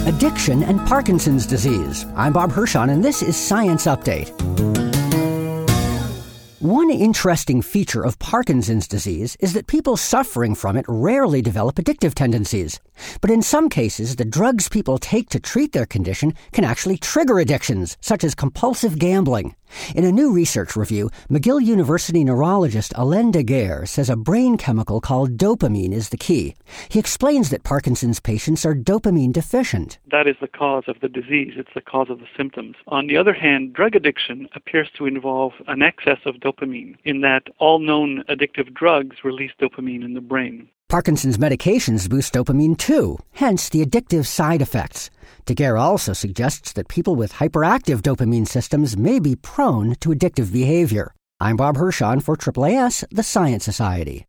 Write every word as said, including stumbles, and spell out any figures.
Addiction and Parkinson's disease. I'm Bob Hirschon, and this is Science Update. One interesting feature of Parkinson's disease is that people suffering from it rarely develop addictive tendencies. But in some cases, the drugs people take to treat their condition can actually trigger addictions, such as compulsive gambling. In a new research review, McGill University neurologist Alain Daguerre says a brain chemical called dopamine is the key. He explains that Parkinson's patients are dopamine deficient. That is the cause of the disease. It's the cause of the symptoms. On the other hand, drug addiction appears to involve an excess of dopamine, in that all known addictive drugs release dopamine in the brain. Parkinson's medications boost dopamine too, hence the addictive side effects. Daguerre also suggests that people with hyperactive dopamine systems may be prone to addictive behavior. I'm Bob Hirschon for A A A S, the Science Society.